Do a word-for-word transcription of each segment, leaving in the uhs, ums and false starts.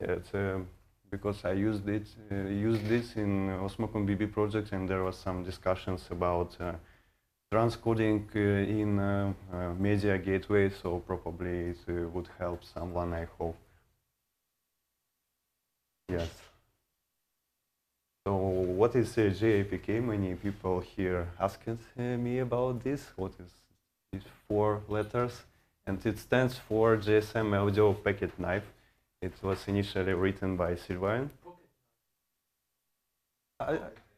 Yeah, it's, uh, because I used it, uh, used this in Osmocom B B project, and there was some discussions about uh, transcoding uh, in uh, uh, media gateway, so probably it uh, would help someone, I hope. Yes. So what is uh, J A P K? Many people here asked uh, me about this. What is these four letters? And it stands for G S M Audio Packet Knife. It was initially written by Sylvain. I,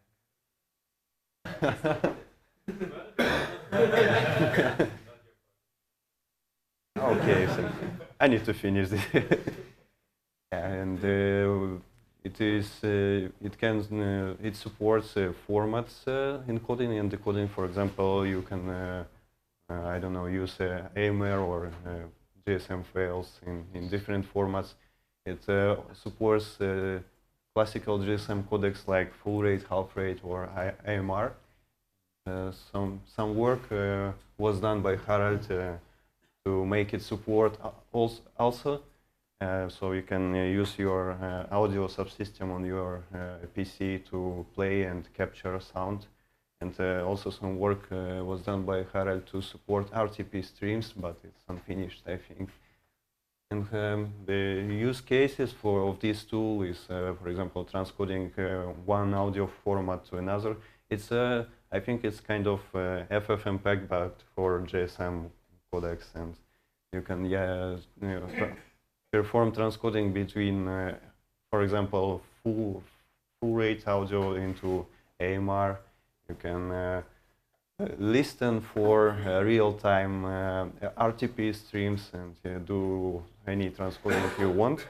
okay, so I need to finish this. And uh, it is, uh, it can, uh, it supports uh, formats uh, encoding and decoding. For example, you can, uh, uh, I don't know, use uh, A M R or uh, G S M files in, in different formats. It uh, supports uh, classical G S M codecs like full rate, half rate, or A M R. Uh, some some work uh, was done by Harald uh, to make it support also. also. Uh, so you can uh, use your uh, audio subsystem on your uh, P C to play and capture sound. And uh, also some work uh, was done by Harald to support R T P streams, but it's unfinished, I think. And um, the use cases for of this tool is, uh, for example, transcoding uh, one audio format to another. It's, uh, I think, it's kind of uh, F F M P E G, but for G S M codecs, and you can, yeah, you know, perform transcoding between, uh, for example, full full rate audio into A M R. You can uh, listen for uh, real-time uh, R T P streams and uh, do any transcoding you want.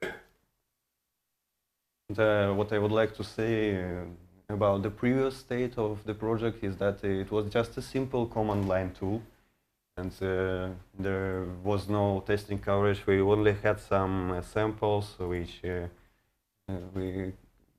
And, uh, what I would like to say uh, about the previous state of the project is that it was just a simple command line tool, and uh, there was no testing coverage. We only had some uh, samples which uh, uh, we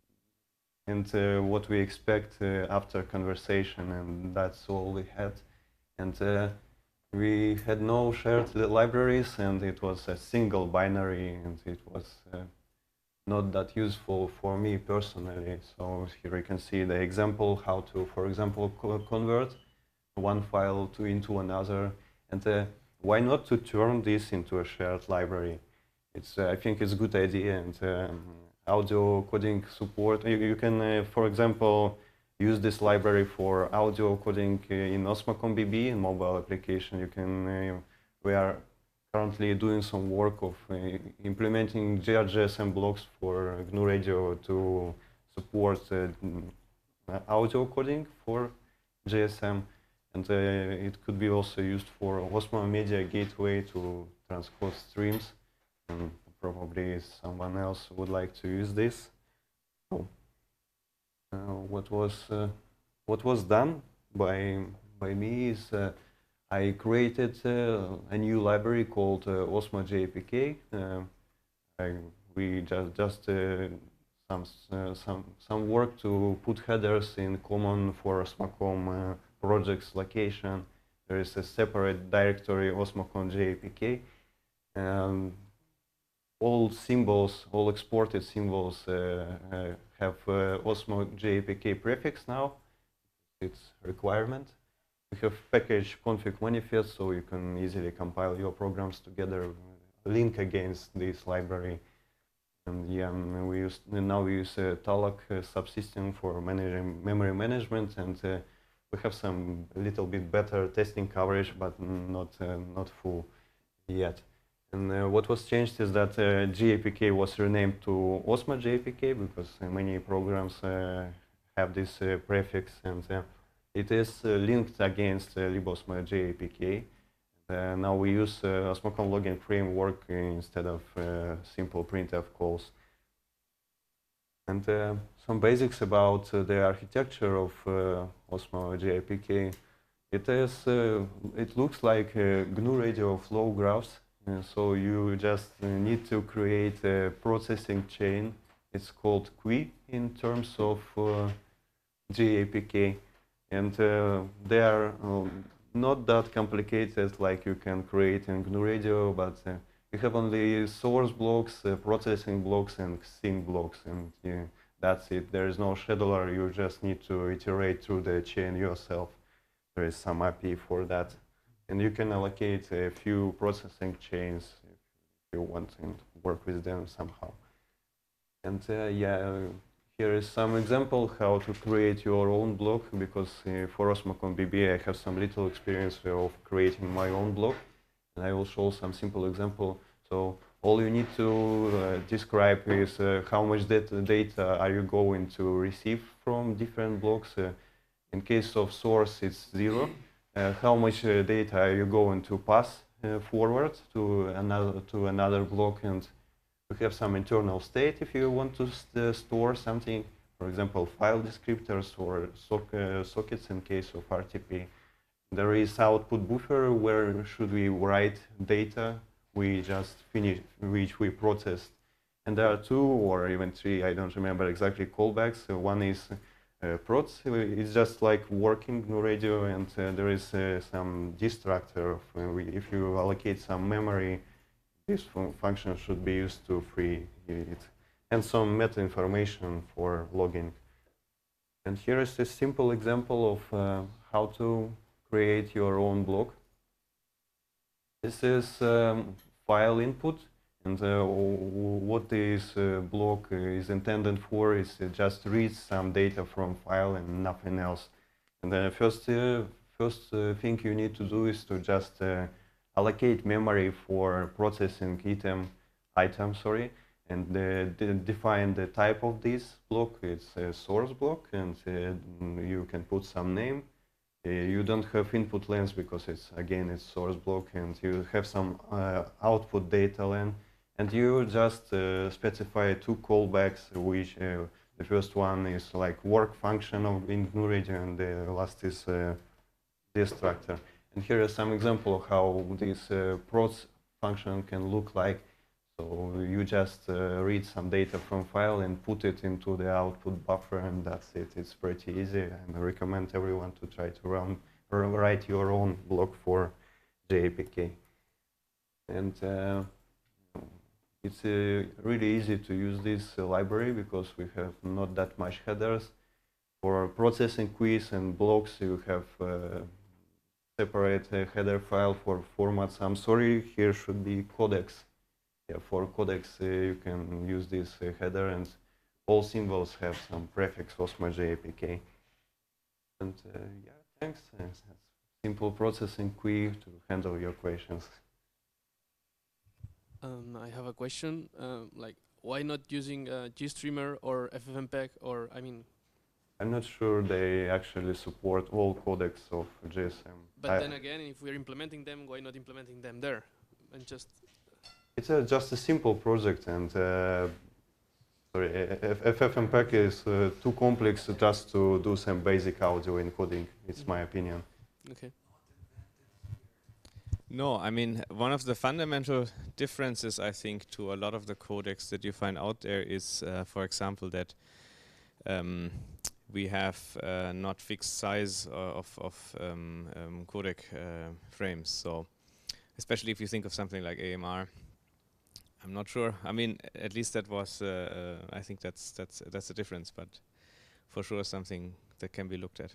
and uh, what we expect uh, after conversation, and that's all we had. And uh, we had no shared libraries, and it was a single binary, and it was uh, not that useful for me personally. So here you can see the example how to, for example, co convert one file to into another, and uh, why not to turn this into a shared library? It's uh, I think it's a good idea, and um, audio coding support. You, you can, uh, for example, use this library for audio coding uh, in Osmocom B B in mobile application. You can. Uh, we are currently doing some work of uh, implementing G R G S M blocks for G N U Radio to support uh, audio coding for G S M. And uh, it could be also used for Osmo Media Gateway to transcode streams. And probably someone else would like to use this. So, uh, what was uh, what was done by by me is uh, I created uh, a new library called uh, Osmo J A P K. Uh, I, we just just uh, some uh, some some work to put headers in common for Osmocom uh, projects location. There is a separate directory Osmocom J A P K. Um, all symbols, all exported symbols uh, uh, have uh, Osmo J A P K prefix now. It's a requirement. We have package config manifest, so you can easily compile your programs together, link against this library. And yeah, we use, now we use a Talak uh, subsystem for managing memory management, and uh, we have some a little bit better testing coverage, but not uh, not full yet. And uh, what was changed is that uh, J A P K was renamed to Osmo J A P K because uh, many programs uh, have this uh, prefix, and uh, it is uh, linked against uh, libosmo J A P K. Uh, now we use uh, Osmocom login framework instead of uh, simple printf calls. And uh, some basics about uh, the architecture of uh, Osmo J A P K. It is, uh, it looks like uh, G N U Radio flow graphs. Uh, so you just uh, need to create a processing chain. It's called Q I in terms of uh, J A P K. And uh, they are um, not that complicated like you can create in G N U Radio, but uh, you have only source blocks, uh, processing blocks, and sync blocks, and uh, that's it. There is no scheduler. You just need to iterate through the chain yourself. There is some A P I for that, and you can allocate a few processing chains if you want to work with them somehow. And uh, yeah, here is some example how to create your own block, because uh, for Osmocom B B I have some little experience of creating my own block, and I will show some simple example. So all you need to uh, describe is uh, how much data, data are you going to receive from different blocks. Uh, in case of source, it's zero. Uh, how much uh, data are you going to pass uh, forward to another to another block, and we have some internal state if you want to st uh, store something, for example, file descriptors or soc uh, sockets in case of R T P. There is output buffer where should we write data we just finished, which we processed. And there are two or even three, I don't remember exactly, callbacks. Uh, one is uh, prots, it's just like working GNU Radio, and uh, there is uh, some distractor. Of, uh, we, if you allocate some memory, this fun function should be used to free it, and some meta information for logging. And here is a simple example of uh, how to create your own block. This is um, file input, and uh, what this uh, block is intended for is uh, just read some data from file and nothing else. And the first, uh, first uh, thing you need to do is to just uh, allocate memory for processing item, item, sorry, and uh, de define the type of this block. It's a source block, and uh, you can put some name. Uh, you don't have input length because it's, again, it's source block, and you have some uh, output data length, and you just uh, specify two callbacks, which uh, the first one is like work function of in GNU Radio, and the last is uh, distractor. And here is some example of how this uh, prots function can look like. So you just uh, read some data from file and put it into the output buffer, and that's it. It's pretty easy, and I recommend everyone to try to run or write your own block for J A P K. And uh, it's uh, really easy to use this uh, library because we have not that much headers. For processing queues and blocks, you have uh, separate uh, header file for formats. I'm sorry, here should be codecs. Yeah, for codecs, uh, you can use this uh, header, and all symbols have some prefix Osmo J A P K. And uh, yeah, thanks. Thanks. Simple processing queue to handle your questions. Um, I have a question. Uh, like, why not using uh, GStreamer or F F mpeg, or I mean? I'm not sure they actually support all codecs of G S M. But I then again, if we're implementing them, why not implementing them there and just? It's a, just a simple project, and uh, sorry, F F mpeg is uh, too complex just to do some basic audio encoding. It's mm-hmm. my opinion. Okay. No, I mean, one of the fundamental differences, I think, to a lot of the codecs that you find out there is, uh, for example, that um, we have uh, not fixed size uh, of, of um, um, codec uh, frames. So, especially if you think of something like A M R, I'm not sure. I mean, at least that was. Uh, uh, I think that's that's that's a difference, but for sure something that can be looked at.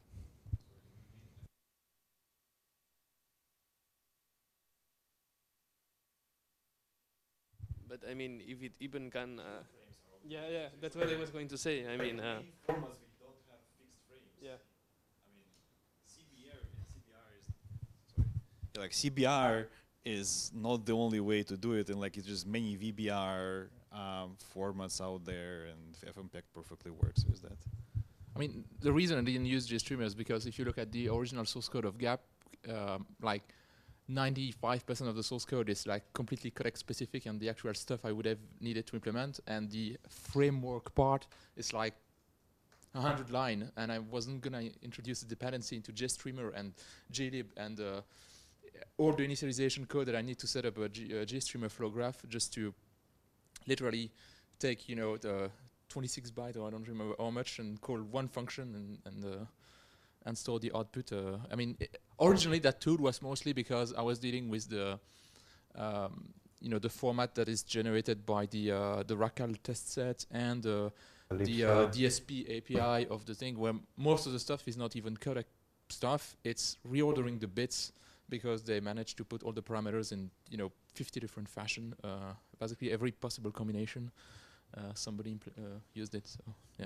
But I mean, if it even can. Uh, yeah, yeah, that's what I was going to say. I mean. Uh, formats we don't have fixed frames. Yeah. I mean, C B R, C B R is sorry. Yeah, like C B R is not the only way to do it, and like it's just many V B R um, formats out there, and F F mpeg perfectly works with that. I mean, the reason I didn't use GStreamer is because if you look at the original source code of Gap, um, like ninety-five percent of the source code is like completely codec specific, and the actual stuff I would have needed to implement, and the framework part is like a hundred line, and I wasn't gonna introduce the dependency into GStreamer and glib and uh, all the initialization code that I need to set up a, G, a GStreamer flow graph just to literally take, you know, the twenty-six byte, or I don't remember how much, and call one function and and, uh, and store the output. Uh, I mean, originally that tool was mostly because I was dealing with the um, you know, the format that is generated by the uh, the Racal test set and uh, the uh, D S P A P I of the thing, where most of the stuff is not even codec stuff. It's reordering the bits because they managed to put all the parameters in, you know, fifty different fashion. Uh, basically, every possible combination. Uh, somebody impl uh, used it. So yeah,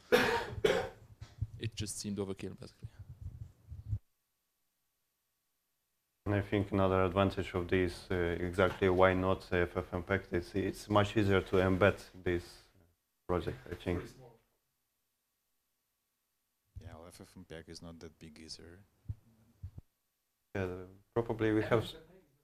it just seemed overkill, basically. And I think another advantage of this, uh, exactly why not F F mpeg, it's, it's much easier to embed this project, I think. Yeah, well, F F mpeg is not that big either. Yeah, the, probably we have...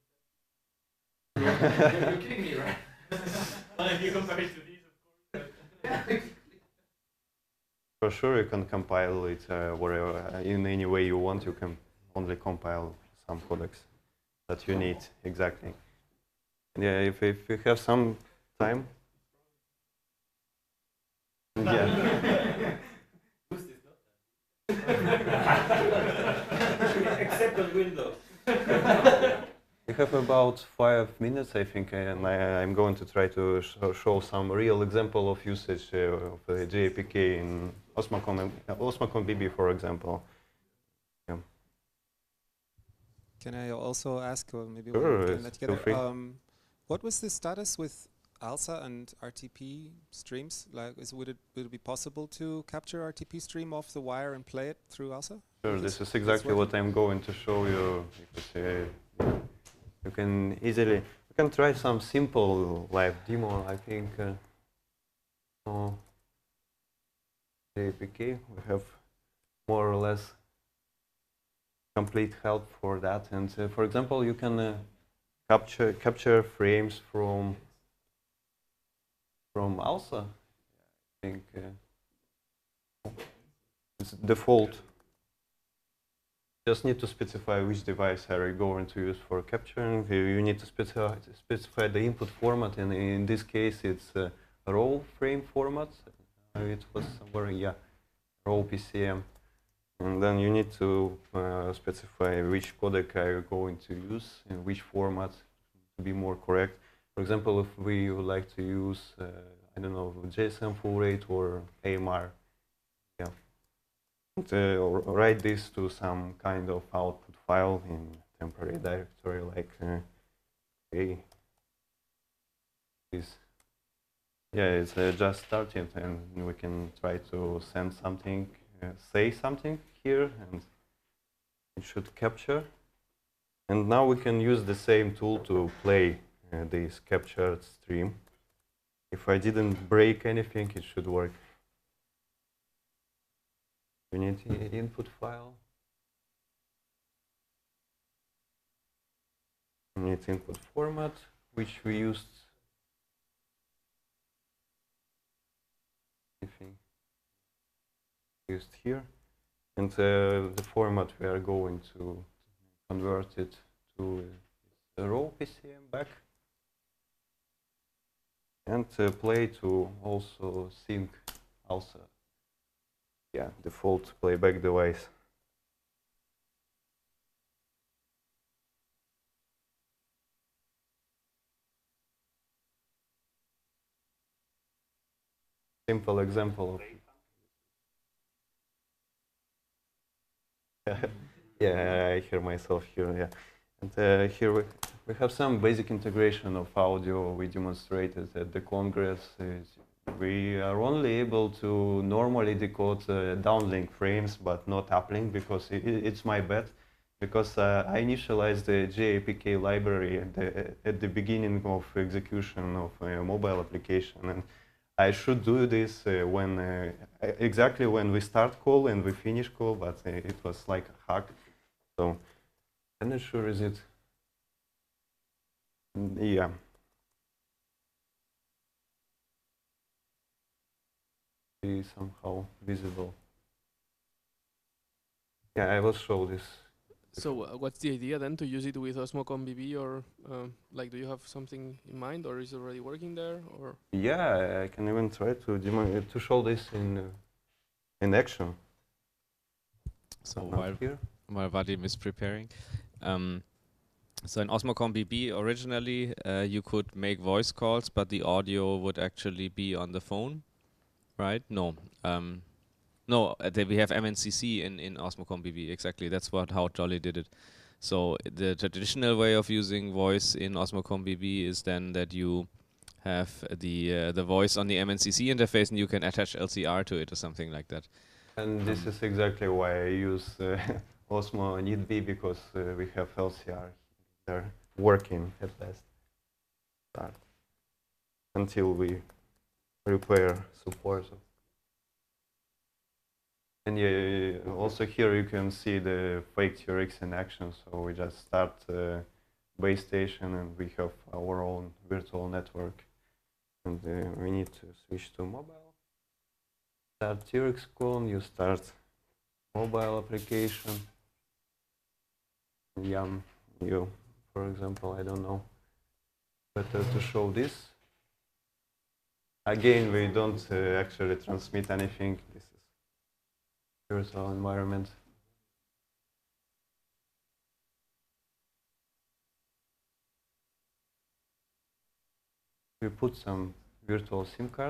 You're kidding me, right? If you compare it to these, of course. For sure, you can compile it uh, wherever, uh, in any way you want. You can only compile some codecs that you need, exactly. And yeah, if, if you have some time. Yeah. Except on Windows. We have about five minutes, I think, and I, I'm going to try to sh show some real example of usage uh, of uh, J A P K in Osmocom, uh, Osmocom B B, for example. Yeah. Can I also ask, or maybe Sure, we can it's let feel together, free. um, what was the status with ALSA and R T P streams? Like, is, would it would it be possible to capture R T P stream off the wire and play it through ALSA? Sure, this is exactly what I'm going to show you. Because, uh, you can easily, you can try some simple live demo, I think. Uh, oh, J A P K, we have more or less complete help for that. And uh, for example, you can uh, capture capture frames from from ALSA. I think uh, it's default. Just need to specify which device are you going to use for capturing. You need to specify specify the input format, and in this case, it's a raw frame format. Uh, it was somewhere, yeah, raw P C M. And then you need to uh, specify which codec are you going to use and which format to be more correct. For example, if we would like to use, uh, I don't know, J S M full rate or A M R, yeah. And, uh, write this to some kind of output file in temporary directory, like uh, A. This. Yeah, it's uh, just started, and we can try to send something. Uh, say something here, and it should capture. And now we can use the same tool to play uh, this captured stream. If I didn't break anything, it should work. We need the input file. We need input format, which we used. Anything used here, and uh, the format we are going to convert it to the raw P C M back, and uh, play to also sync also, yeah, default playback device. Simple example of yeah, I hear myself here, yeah. And uh, here we, we have some basic integration of audio we demonstrated at the Congress. Is we are only able to normally decode uh, downlink frames, but not uplink, because it, it's my bad. Because uh, I initialized the J A P K library at the, at the beginning of execution of a mobile application. And I should do this uh, when uh, exactly when we start call and we finish call, but uh, it was like a hack. So I'm not sure is it. Yeah. Be somehow visible. Yeah, I will show this. So uh, what's the idea then, to use it with Osmocom B B, or um, like, do you have something in mind, or is it already working there, or? Yeah, I can even try to demo to show this in uh, in action. So Not while here. while Vadim is preparing, um, So in Osmocom B B originally uh, you could make voice calls, but the audio would actually be on the phone, right? No, um, no. Uh, they- we have M N C C in in Osmocom B B. Exactly, that's what how Jolly did it. So the traditional way of using voice in Osmocom B B is then that you have the uh, the voice on the M N C C interface, and you can attach L C R to it or something like that. And this Um, is exactly why I use uh, Osmo N I D B, because uh, we have L C R there working at last. Start. Until we repair support. And yeah, also here you can see the fake T R X in action. So we just start uh, base station and we have our own virtual network. And uh, we need to switch to mobile. Start T R X clone, you start mobile application. Yum, you, for example, I don't know, better to show this. Again, we don't uh, actually transmit anything. This is virtual environment. We put some virtual SIM card.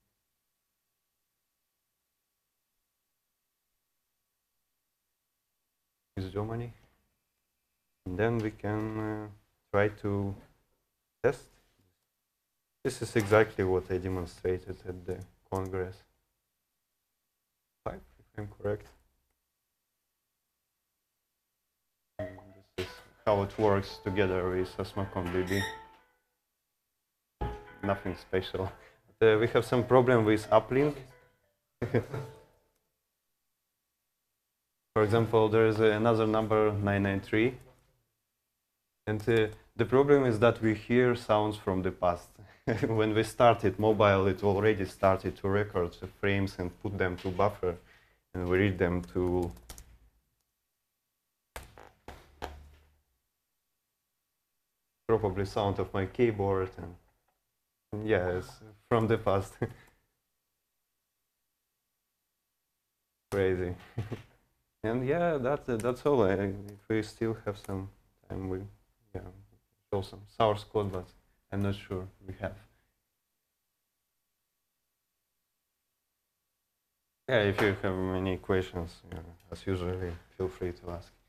Is Germany. And then we can uh, try to test. This is exactly what I demonstrated at the Congress. Five, if I'm correct. And this is how it works together with Osmocom B B. Nothing special. Uh, we have some problem with uplink. For example, there is another number nine nine three. And uh, the problem is that we hear sounds from the past. When we started mobile, it already started to record the frames and put them to buffer. And we read them to probably sound of my keyboard. And, and yeah, it's from the past. Crazy. And yeah, that, uh, that's all. I, if we still have some time, we yeah, show some source code, but I'm not sure we have. Yeah, if you have any questions, yeah, as usually, feel free to ask.